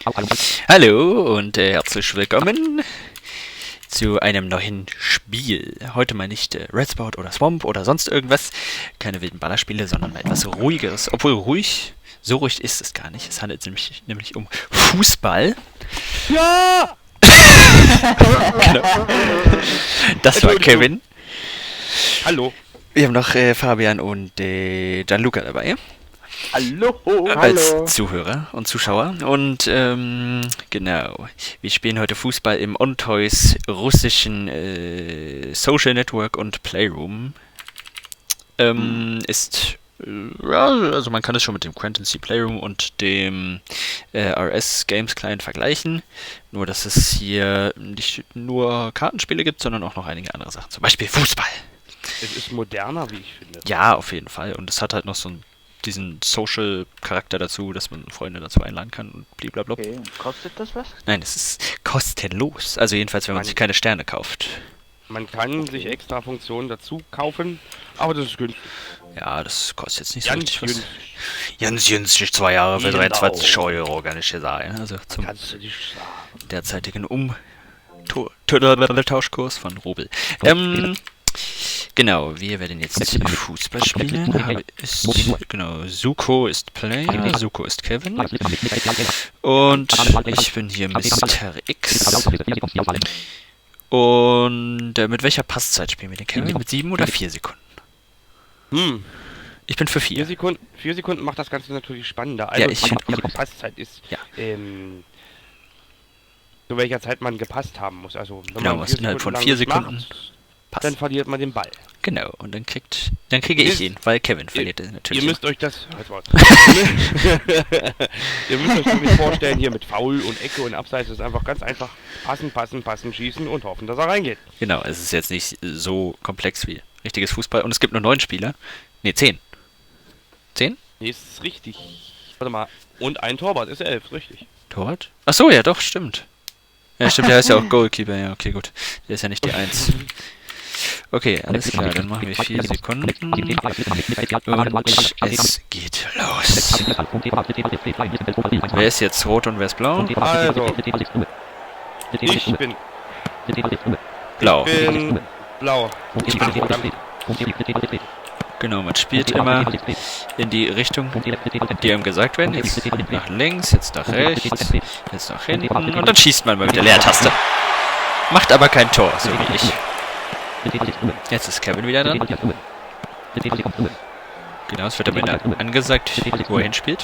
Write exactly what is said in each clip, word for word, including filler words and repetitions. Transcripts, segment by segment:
Hallo und äh, herzlich willkommen zu einem neuen Spiel. Heute mal nicht äh, Red Sport oder Swamp oder sonst irgendwas. Keine wilden Ballerspiele, sondern mal etwas Ruhigeres. Obwohl ruhig, so ruhig ist es gar nicht. Es handelt sich nämlich, nämlich um Fußball. Ja! Genau. Das war Kevin. Hallo. Wir haben noch äh, Fabian und äh, Gianluca dabei. Hallo. Als Hallo. Zuhörer und Zuschauer. Und ähm, genau, wir spielen heute Fußball im OnToys russischen äh, Social Network und Playroom. Ähm, hm. Ist, äh, ja, also man kann es schon mit dem Quantency Playroom und dem äh, R S Games Client vergleichen. Nur, dass es hier nicht nur Kartenspiele gibt, sondern auch noch einige andere Sachen. Zum Beispiel Fußball. Es ist moderner, wie ich finde. Ja, auf jeden Fall. Und es hat halt noch so ein diesen Social-Charakter dazu, dass man Freunde dazu einladen kann und blablabla. Okay, und kostet das was? Nein, es ist kostenlos. Also jedenfalls, wenn man, man sich keine Sterne kauft. Man kann sich extra Funktionen dazu kaufen, aber das ist günstig. Ja, das kostet jetzt nicht Ganz so richtig was. günstig. Ganz günstig, zwei Jahre für Genau. dreiundzwanzig Euro, kann ich dir sagen. Also zum Kannst du nicht sagen. derzeitigen Um-Tauschkurs von Rubel. Ähm... Genau, wir werden jetzt Fußball spielen. Ist, genau, Suko ist Player, Suko ist Kevin. Und ich bin hier Mister X. Und äh, mit welcher Passzeit spielen wir den Kevin? Mit sieben oder vier Sekunden? Hm. Ich bin für vier. Vier Sekunden, vier Sekunden macht das Ganze natürlich spannender. Also ja, ich finde die Passzeit ist, ja. ähm, zu welcher Zeit man gepasst haben muss. Also wenn genau, man was innerhalb von vier Sekunden macht, passt. Dann verliert man den Ball. Genau, und dann kriegt, dann kriege ich ihn, weil Kevin verliert ihr, natürlich. Ihr müsst euch das, ihr müsst euch wirklich vorstellen, hier mit Foul und Ecke und Abseits ist einfach ganz einfach passen, passen, passen, schießen und hoffen, dass er reingeht. Genau, es ist jetzt nicht so komplex wie richtiges Fußball und es gibt nur neun Spieler. Ne, zehn. Zehn? Nee, ist richtig. Warte mal, und ein Torwart ist elf, richtig. Torwart? Ach so, ja doch, stimmt. Ja, stimmt, der heißt ja auch Goalkeeper, ja, okay, gut. Der ist ja nicht die Eins. Okay, alles klar, dann machen wir vier Sekunden und es geht los. Wer ist jetzt rot und wer ist blau? Also, ich bin blau. Ich bin blau. Genau, man spielt immer in die Richtung, die einem gesagt werden. Jetzt nach links, jetzt nach rechts, jetzt nach hinten und dann schießt man mal mit der Leertaste. Macht aber kein Tor, so wie ich. Jetzt ist Kevin wieder dran. Genau, es wird am Ende angesagt, wo er hinspielt.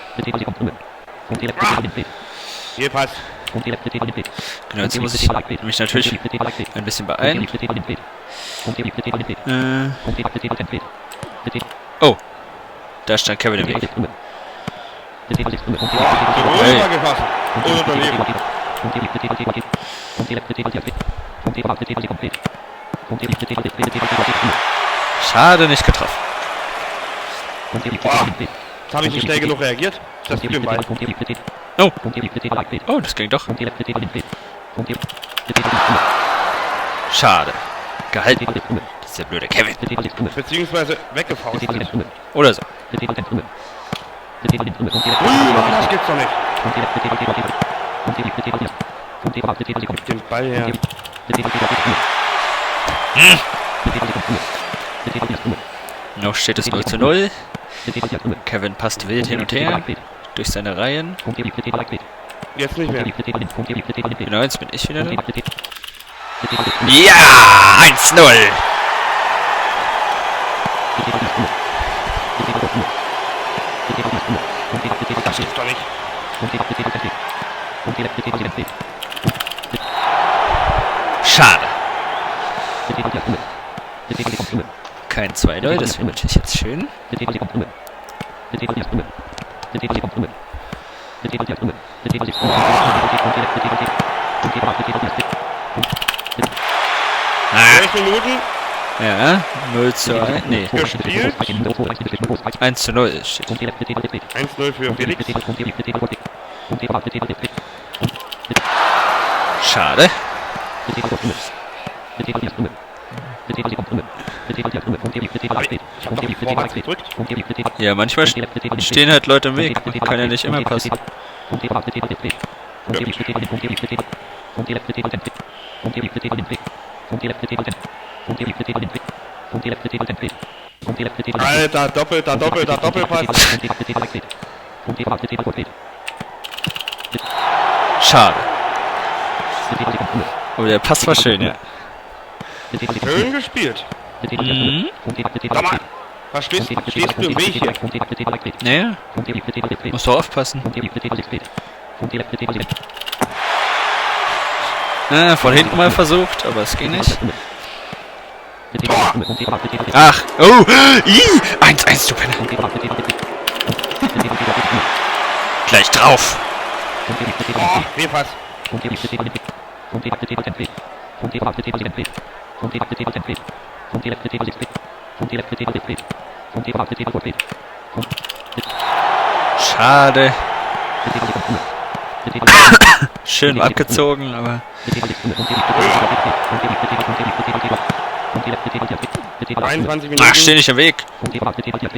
Hier passt. Genau, jetzt muss ich mich natürlich ein bisschen beeilen. Äh. Oh, da stand Kevin im Weg. Hey. Schade, nicht getroffen. Boah, jetzt habe ich nicht schnell genug reagiert. Das ist Ball. Oh. Oh, das ging doch. Schade. Gehalten. Das ist der blöde Kevin. Beziehungsweise weggefaust. Oder so. Ui, das gibt's doch nicht. Den Ball her. Hm. Noch steht es null zu null. Kevin passt wild hin und her durch seine Reihen. Jetzt nicht mehr. Genau, jetzt bin ich wieder drin. Ja, eins null. Das gibt's doch nicht. Schade. Kein zwei null, das wäre natürlich jetzt schön. Ah. Elf Minuten. Ja, null zu eins. Nee. Gespielt. eins zu null steht. eins null für Felix. Schade. Ja, manchmal stehen halt Leute im Weg. Kann ja nicht immer passen. Alter, doppelter, doppelter, Doppelpass. Schade. Aber der Pass war schön, ja. Schön gespielt. Mhm. Sag mal, was stehst, stehst du im Weg hier? Naja, musst du aufpassen. Ah, von hinten mal versucht, aber es ging nicht. Ach, oh, ih, eins eins, du Penner. Gleich drauf. Oh, Fehlpass. Schade. Schön abgezogen, aber... einundzwanzig Minuten. Ach, steh nicht im Weg. Was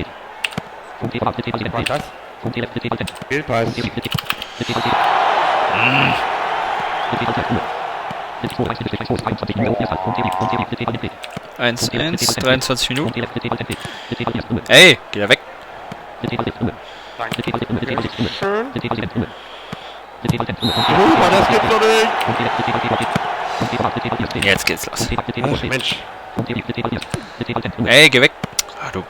war das? Fehlpass. eins eins, dreiundzwanzig Minuten. Ey, geh da weg. Schön. Super, das gibt's doch nicht. Jetzt geht's los. Ach, Mensch. Ey, geh weg. Ah, du.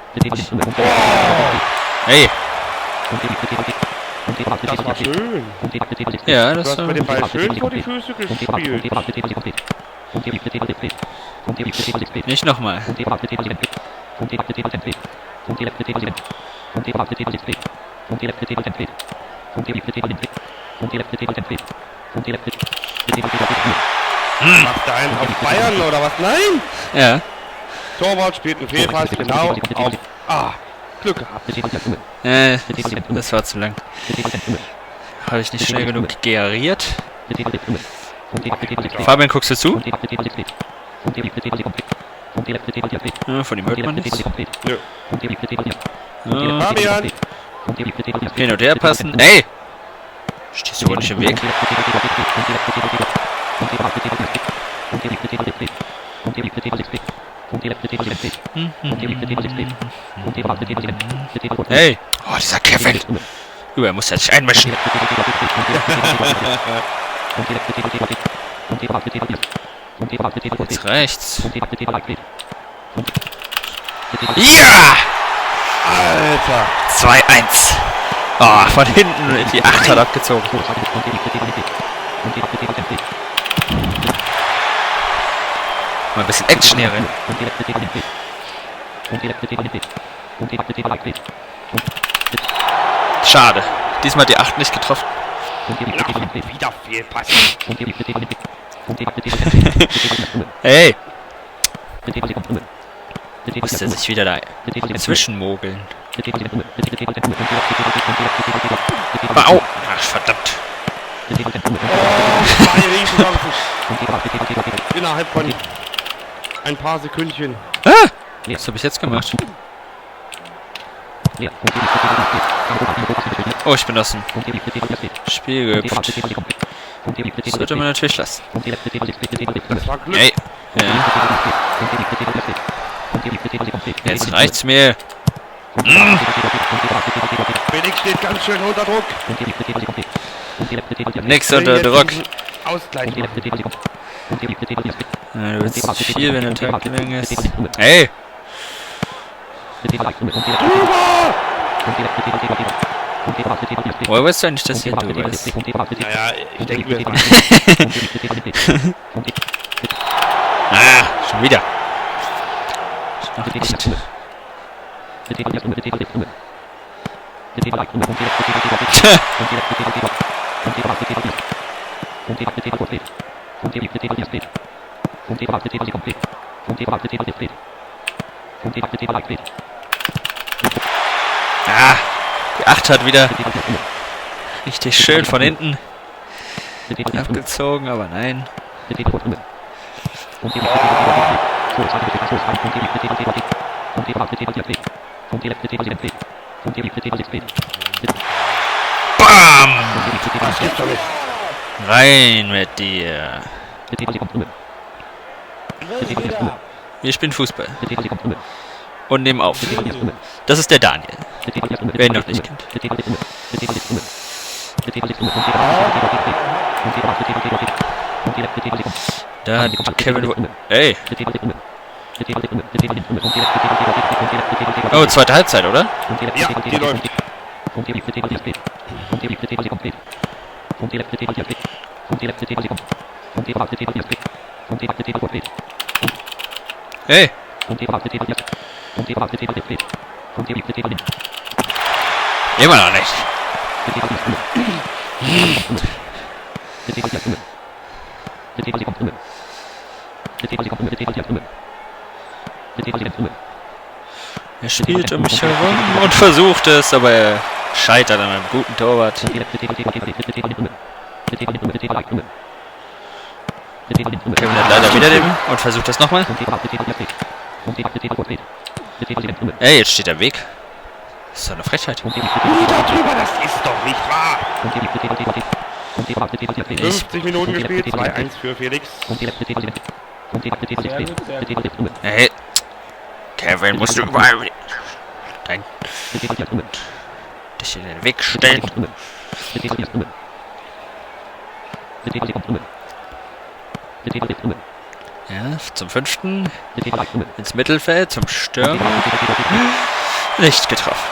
Ey. Das war schön. Ja, Du das hast war... mir den Ball schön vor die Füße gespielt. Nicht nochmal. Macht der einen auf Bayern oder was? Nein! Ja. Torwart spielt einen Fehlpass, genau auf... Ah, Glück gehabt. Äh, das war zu lang. Habe ich nicht schnell genug generiert. Fabian, guckst du zu? Ja, von ihm hört man nichts. Nö. Ja, Fabian! hin und her passen. Ey! Stehst du wohl nicht im Weg? Hey! Oh, dieser Kevin! Du, er muss ja sich einmischen. Jetzt rechts. Ja! Alter! zwei eins. Oh, von hinten die acht hat abgezogen. Mal ein bisschen Action hier rein. Schade. Diesmal die acht nicht getroffen. Wieder Fehlpass. Hey! Muss er sich wieder da zwischenmogeln. Aber au! Ach, verdammt. Oh, zwei Riesenchancen. Innerhalb von ein paar Sekündchen. Ah! Was habe ich jetzt gemacht? Oh, ich bin aus dem Spiel gehüpft. Das sollte man natürlich lassen. Das war Glück. Ey! Ja. Jetzt reicht's mir. Mm. Felix steht ganz schön unter Druck. Nix unter Druck. Ausgleich machen. Ja, du willst viel, wenn der Tag lang ist. Ey! Drüber! Woher weißt du eigentlich, dass hier drüber ist? Naja, ich denke mir mal. Ah, schon wieder. Noch nicht. Ah, die acht hat wieder richtig schön von hinten abgezogen, aber nein. Bam! Das gibt's doch nicht. Rein mit dir. Wir spielen Fußball. Und nehmen auf. Das ist der Daniel. Wer ihn noch nicht kennt. Da hat Kevin... Wo Ey! Oh, zweite Halbzeit, oder? Ja, die läuft. Hey! Immer noch nicht. Er spielt um mich herum und versucht es, aber er scheitert an einem guten Torwart. Kevin hat leider wieder den und versucht das nochmal. Ey, jetzt steht er im Weg. Das ist doch eine Frechheit. Darüber, das ist doch nicht wahr. fünfzig Minuten gespielt, zwei eins für Felix. Hey, Kevin, musst du überall dein dich in den Weg stellen. Ja, zum fünften ins Mittelfeld, zum Stürmer. Nicht getroffen.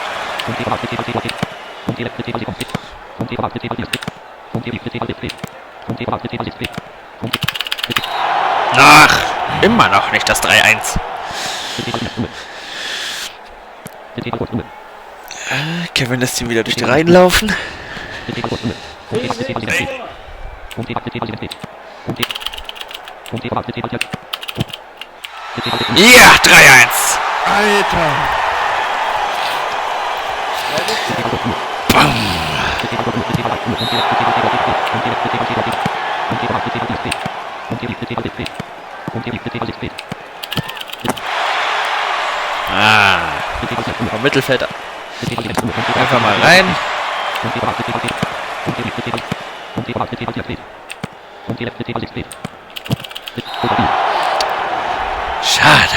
Ach, immer noch nicht das drei eins. Kevin lässt ihn wieder durch die Reihen laufen. Ja, drei eins. Alter. Bam. Ah. Vom Mittelfeld einfach mal rein. Schade.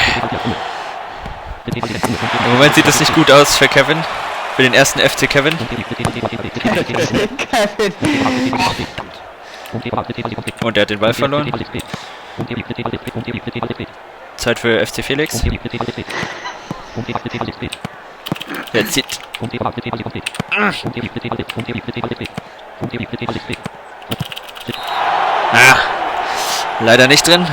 Im Moment sieht es nicht gut aus für Kevin. Für den ersten F C Kevin. Und er hat den Ball verloren. Zeit für F C Felix. Jetzt zieht. Ah, leider nicht drin.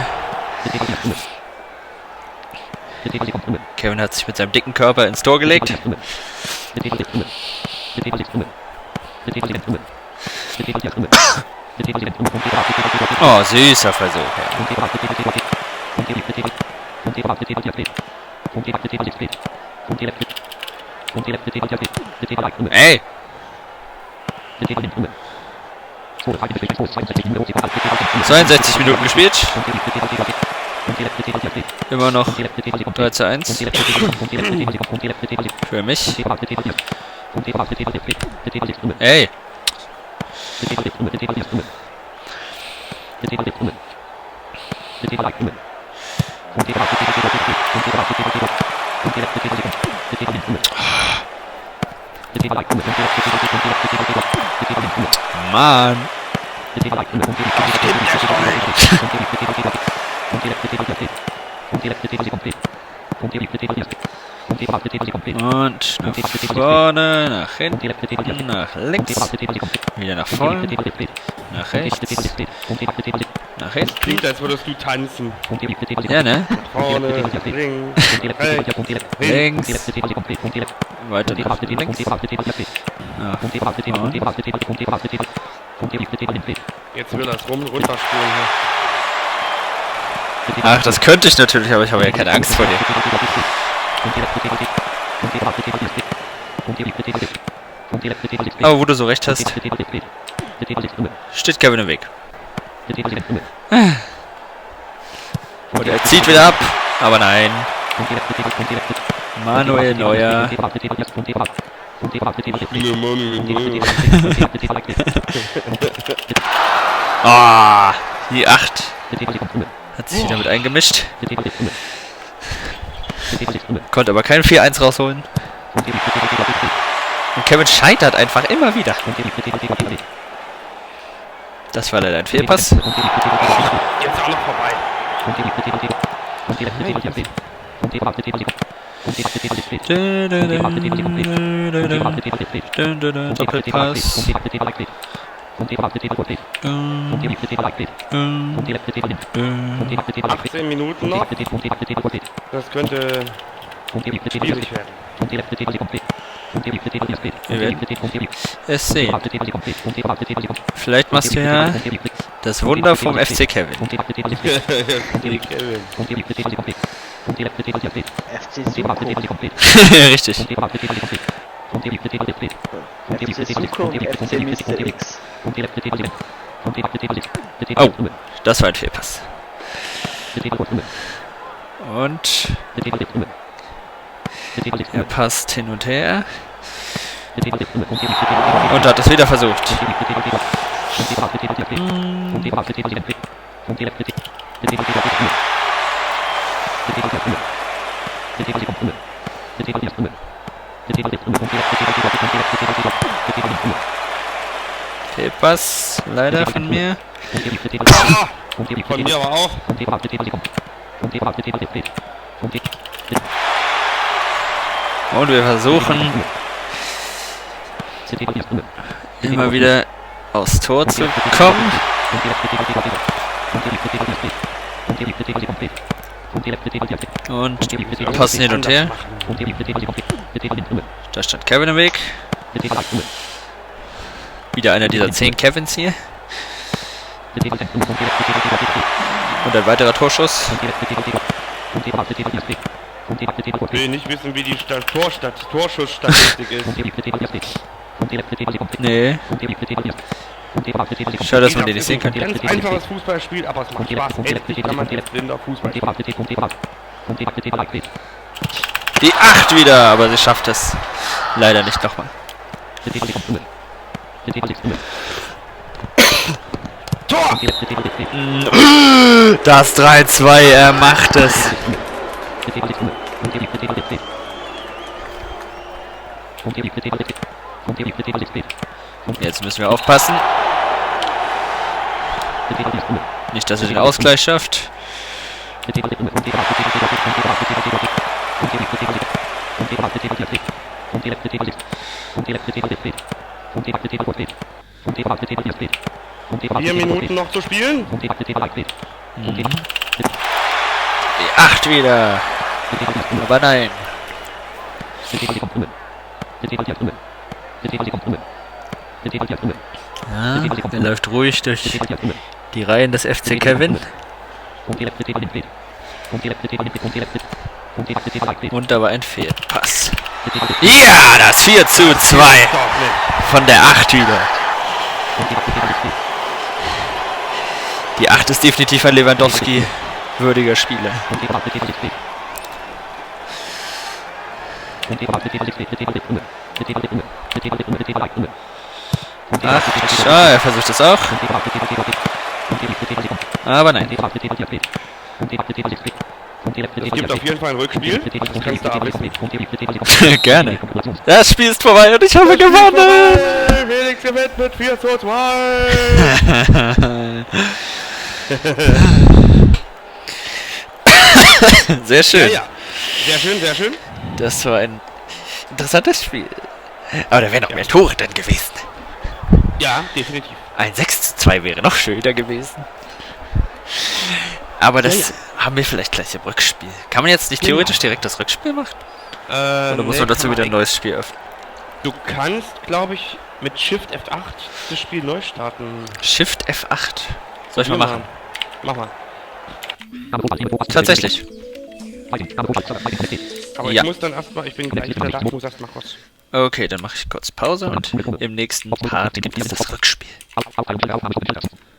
Kevin hat sich mit seinem dicken Körper ins Tor gelegt. Oh, süßer Versuch. Ja. Ey! zweiundsechzig Minuten gespielt. Immer noch drei zu eins. Für mich. Ey! Mann! Und nach vorne, nach hinten, nach links, wieder nach vorne, nach rechts, nach hinten. Klingt, als würdest du tanzen. Ja, ne? Vorne, links, rechts, Links, weiter nach links, nach vorne. Jetzt will das rum runterspulen hier. Ach, das könnte ich natürlich, aber ich habe ja keine Angst vor dir. Aber wo du so recht hast, steht Kevin im Weg. Und er zieht wieder ab, aber nein. Manuel Neuer Ah, die acht hat sich wieder mit eingemischt. Konnte aber kein vier eins rausholen. Und Kevin scheitert einfach immer wieder. Das war leider ein Fehlpass. Jetzt auch noch vorbei. Doppelpass. achtzehn Minuten noch. Das könnte schwierig werden. Wir werden es sehen. Vielleicht machst du ja das Wunder vom F C Kevin. Kevin. F C Suko. Richtig. F C Suko und F C Mister X. Oh, das war ein Fehlpass. Und er passt hin und her. Und hat es wieder versucht. Fehlpass, leider von mir. Ah, von mir aber auch. Und wir versuchen immer wieder aufs Tor zu kommen. Und passen hin und her. Da stand Kevin im Weg. Wieder einer dieser zehn Kevins hier. Und ein weiterer Torschuss. Ich will nicht wissen, wie die Sta Torstat Torschussstatistik ist. Nee. Schade, dass man den nicht sehen kann. Ganz einfaches Fußballspiel, aber es macht Spaß. Endlich kann man als blinder Fußball spielen. Die acht wieder, aber sie schafft es leider nicht nochmal. Tor! Das drei zwei, er macht es. Jetzt müssen wir aufpassen. Nicht, dass er den Ausgleich schafft. Vier Minuten noch zu spielen. Mhm. Die acht wieder. Aber nein. Ja, er läuft ruhig durch die Reihen des F C Kevin. Und da war ein Fehlpass. Ja, das vier zu zwei von der acht wieder. Die acht ist definitiv ein Lewandowski-würdiger Spieler. Ach, schau, er versucht es auch. Aber nein. Es gibt auf jeden Fall ein Rückspiel. Das kannst du aber wissen. Gerne. Das Spiel ist vorbei und ich habe gewonnen. Felix gewinnt mit vier zu zwei. Sehr schön. Ja, ja. Sehr schön, sehr schön. Das war ein interessantes Spiel. Aber da wären noch mehr Tore drin gewesen. Ja, definitiv. Ein sechs zu zwei wäre noch schöner gewesen. Aber das ja, ja. haben wir vielleicht gleich im Rückspiel. Kann man jetzt nicht theoretisch genau. direkt das Rückspiel machen? Äh, Oder muss nee, man dazu wieder ein neues Spiel öffnen? Du kannst, glaube ich, mit Shift F acht das Spiel neu starten. Shift F acht? Soll ich mal machen? Mach mal. Tatsächlich. Aber ja. ich muss dann erstmal, ich bin gleich wieder da, ich muss erstmal kurz. Okay, dann mache ich kurz Pause und im nächsten Part gibt es das Rückspiel.